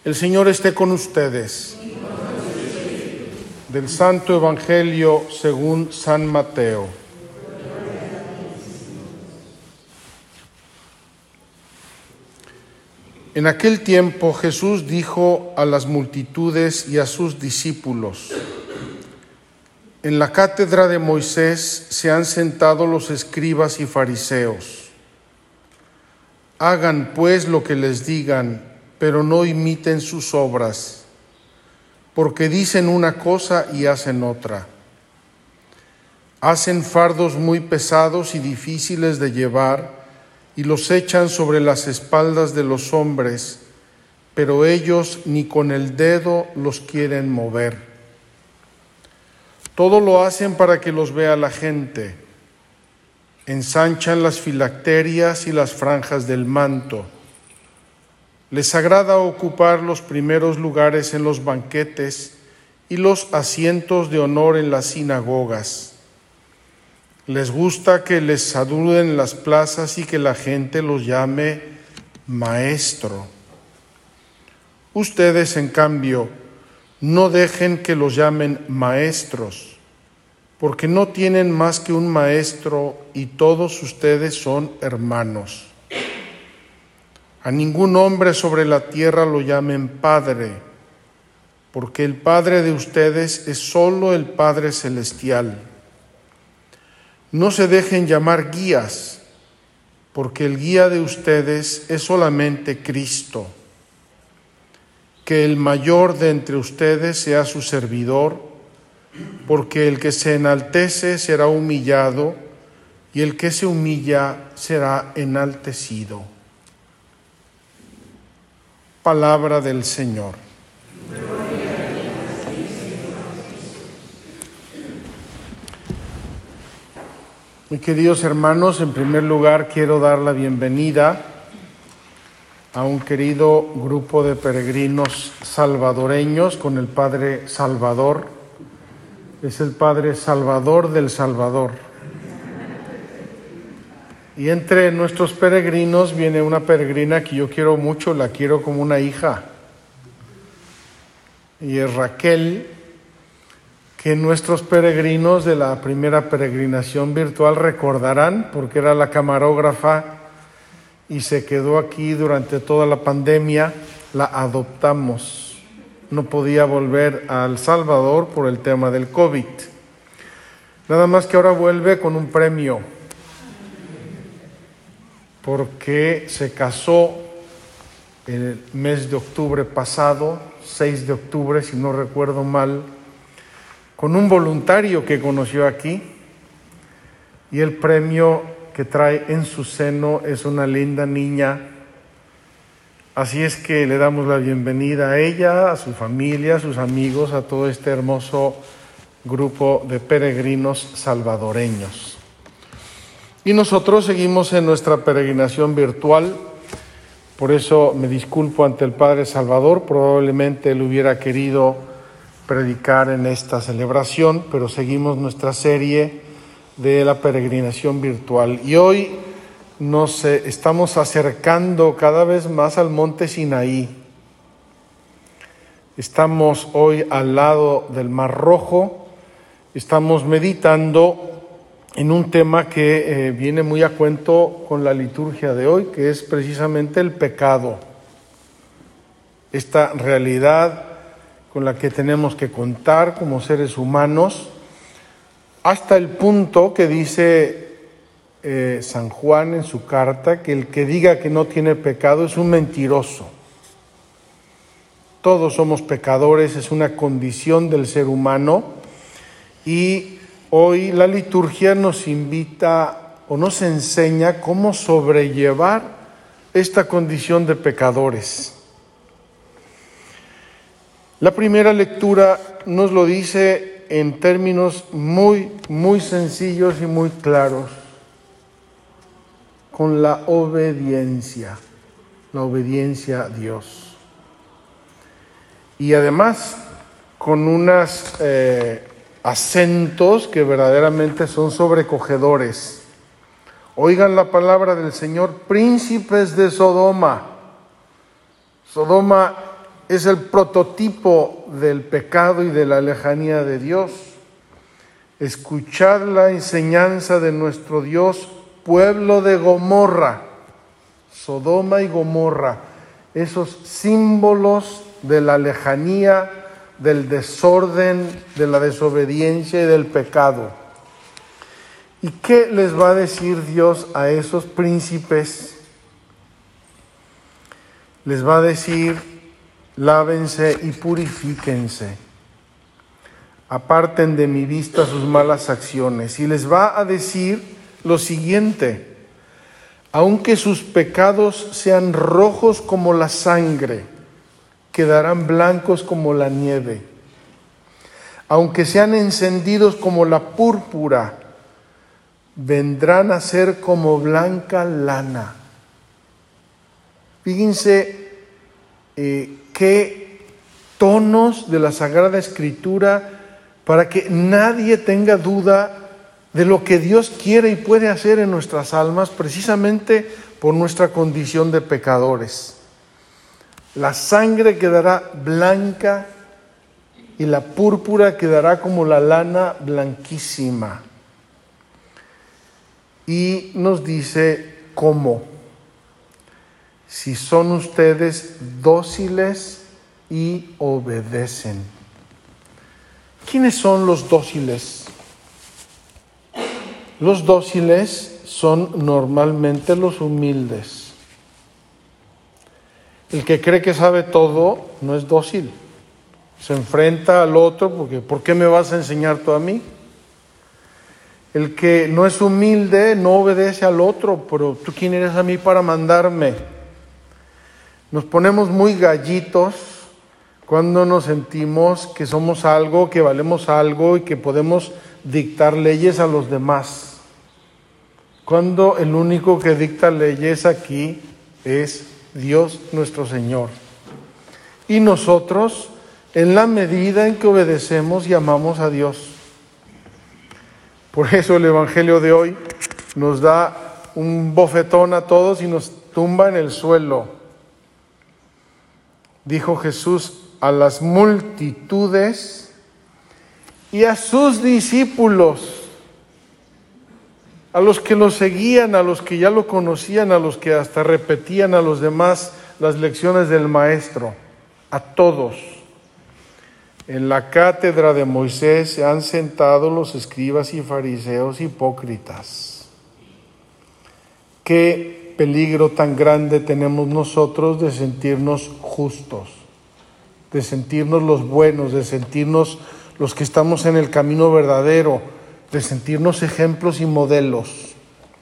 El Señor esté con ustedes. Del Santo Evangelio según San Mateo. En aquel tiempo Jesús dijo a las multitudes y a sus discípulos: en la cátedra de Moisés se han sentado los escribas y fariseos. Hagan pues lo que les digan, pero no imiten sus obras, porque dicen una cosa y hacen otra. Hacen fardos muy pesados y difíciles de llevar y los echan sobre las espaldas de los hombres, pero ellos ni con el dedo los quieren mover. Todo lo hacen para que los vea la gente. Ensanchan las filacterias y las franjas del manto. Les agrada ocupar los primeros lugares en los banquetes y los asientos de honor en las sinagogas. Les gusta que les saluden en las plazas y que la gente los llame maestro. Ustedes, en cambio, no dejen que los llamen maestros, porque no tienen más que un maestro y todos ustedes son hermanos. A ningún hombre sobre la tierra lo llamen Padre, porque el Padre de ustedes es solo el Padre Celestial. No se dejen llamar guías, porque el guía de ustedes es solamente Cristo. Que el mayor de entre ustedes sea su servidor, porque el que se enaltece será humillado, y el que se humilla será enaltecido. Palabra del Señor. Mis queridos hermanos, en primer lugar quiero dar la bienvenida a un querido grupo de peregrinos salvadoreños con el Padre Salvador. Es el Padre Salvador del Salvador. Y entre nuestros peregrinos viene una peregrina que yo quiero mucho, la quiero como una hija. Y es Raquel, que nuestros peregrinos de la primera peregrinación virtual recordarán, porque era la camarógrafa y se quedó aquí durante toda la pandemia. La adoptamos. No podía volver a El Salvador por el tema del COVID. Nada más que ahora vuelve con un premio, porque se casó el mes de octubre pasado, 6 de octubre, si no recuerdo mal, con un voluntario que conoció aquí, y el premio que trae en su seno es una linda niña. Así es que le damos la bienvenida a ella, a su familia, a sus amigos, a todo este hermoso grupo de peregrinos salvadoreños. Y nosotros seguimos en nuestra peregrinación virtual, por eso me disculpo ante el Padre Salvador, probablemente él hubiera querido predicar en esta celebración, pero seguimos nuestra serie de la peregrinación virtual. Y hoy nos estamos acercando cada vez más al monte Sinaí. Estamos hoy al lado del Mar Rojo, estamos meditando en un tema que viene muy a cuento con la liturgia de hoy, que es precisamente el pecado. Esta realidad con la que tenemos que contar como seres humanos, hasta el punto que dice San Juan en su carta, que el que diga que no tiene pecado es un mentiroso. Todos somos pecadores, es una condición del ser humano, y hoy la liturgia nos invita o nos enseña cómo sobrellevar esta condición de pecadores. La primera lectura nos lo dice en términos muy sencillos y muy claros, con la obediencia a Dios. Y además con unos acentos que verdaderamente son sobrecogedores. Oigan la palabra del Señor: príncipes de Sodoma. Sodoma es el prototipo del pecado y de la lejanía de Dios. Escuchad la enseñanza de nuestro Dios, pueblo de Gomorra, Sodoma y Gomorra, esos símbolos de la lejanía, del desorden, de la desobediencia y del pecado. ¿Y qué les va a decir Dios a esos príncipes? Les va a decir: lávense y purifíquense, aparten de mi vista sus malas acciones. Y les va a decir lo siguiente: aunque sus pecados sean rojos como la sangre, quedarán blancos como la nieve. Aunque sean encendidos como la púrpura, vendrán a ser como blanca lana. Fíjense qué tonos de la Sagrada Escritura para que nadie tenga duda de lo que Dios quiere y puede hacer en nuestras almas, precisamente por nuestra condición de pecadores. La sangre quedará blanca y la púrpura quedará como la lana blanquísima. Y nos dice cómo: si son ustedes dóciles y obedecen. ¿Quiénes son los dóciles? Los dóciles son normalmente los humildes. El que cree que sabe todo no es dócil. Se enfrenta al otro porque ¿por qué me vas a enseñar tú a mí? El que no es humilde no obedece al otro, pero ¿tú quién eres a mí para mandarme? Nos ponemos muy gallitos cuando nos sentimos que somos algo, que valemos algo y que podemos dictar leyes a los demás. Cuando el único que dicta leyes aquí es Dios nuestro Señor. Y nosotros, en la medida en que obedecemos y amamos a Dios. Por eso el Evangelio de hoy nos da un bofetón a todos y nos tumba en el suelo. Dijo Jesús a las multitudes y a sus discípulos, a los que lo seguían, a los que ya lo conocían, a los que hasta repetían a los demás las lecciones del Maestro, a todos. En la cátedra de Moisés se han sentado los escribas y fariseos hipócritas. Qué peligro tan grande tenemos nosotros de sentirnos justos, de sentirnos los buenos, de sentirnos los que estamos en el camino verdadero, de sentirnos ejemplos y modelos.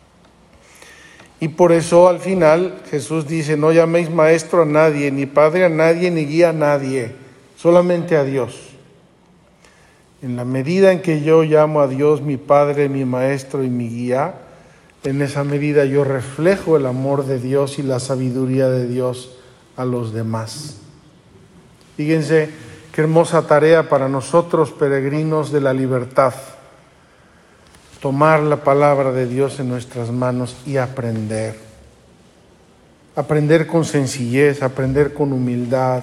Y por eso al final Jesús dice: no llaméis maestro a nadie, ni padre a nadie, ni guía a nadie, solamente a Dios. En la medida en que yo llamo a Dios mi Padre, mi Maestro y mi guía, en esa medida yo reflejo el amor de Dios y la sabiduría de Dios a los demás. Fíjense qué hermosa tarea para nosotros, peregrinos de la libertad, tomar la palabra de Dios en nuestras manos y aprender. Aprender con sencillez, aprender con humildad,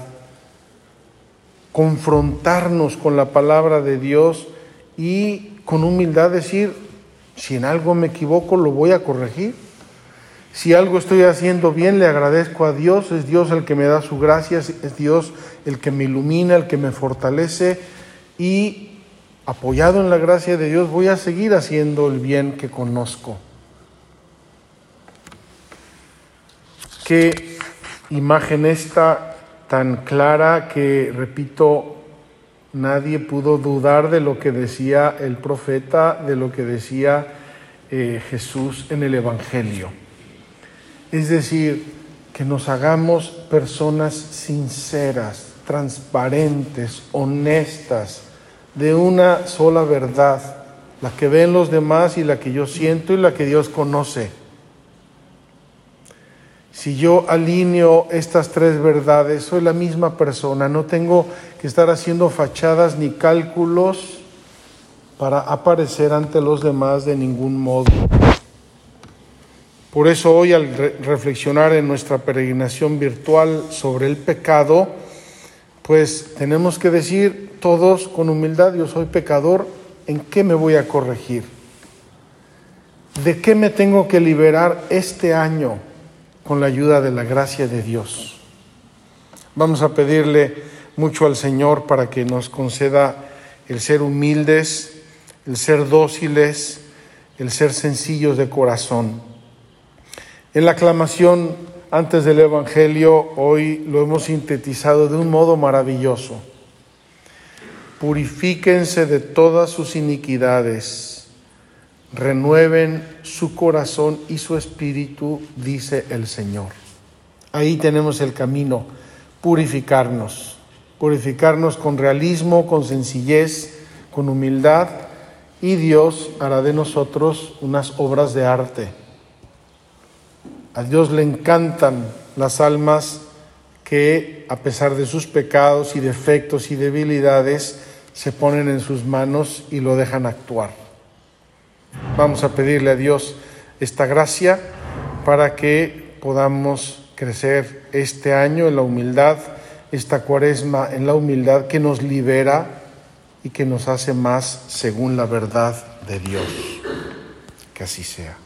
confrontarnos con la palabra de Dios y con humildad decir: si en algo me equivoco, lo voy a corregir. Si algo estoy haciendo bien, le agradezco a Dios. Es Dios el que me da su gracia, es Dios el que me ilumina, el que me fortalece. Y apoyado en la gracia de Dios, voy a seguir haciendo el bien que conozco. Qué imagen esta tan clara que, repito, nadie pudo dudar de lo que decía el profeta, de lo que decía Jesús en el Evangelio. Es decir, que nos hagamos personas sinceras, transparentes, honestas, de una sola verdad, la que ven los demás y la que yo siento y la que Dios conoce. Si yo alineo estas tres verdades, soy la misma persona, no tengo que estar haciendo fachadas ni cálculos para aparecer ante los demás de ningún modo. Por eso hoy, al reflexionar en nuestra peregrinación virtual sobre el pecado, pues tenemos que decir todos con humildad: yo soy pecador, ¿en qué me voy a corregir? ¿De qué me tengo que liberar este año con la ayuda de la gracia de Dios? Vamos a pedirle mucho al Señor para que nos conceda el ser humildes, el ser dóciles, el ser sencillos de corazón. En la aclamación antes del Evangelio, hoy lo hemos sintetizado de un modo maravilloso. Purifíquense de todas sus iniquidades, renueven su corazón y su espíritu, dice el Señor. Ahí tenemos el camino: purificarnos con realismo, con sencillez, con humildad, y Dios hará de nosotros unas obras de arte. A Dios le encantan las almas que, a pesar de sus pecados y defectos y debilidades, se ponen en sus manos y lo dejan actuar. Vamos a pedirle a Dios esta gracia para que podamos crecer este año en la humildad, esta Cuaresma en la humildad que nos libera y que nos hace más según la verdad de Dios. Que así sea.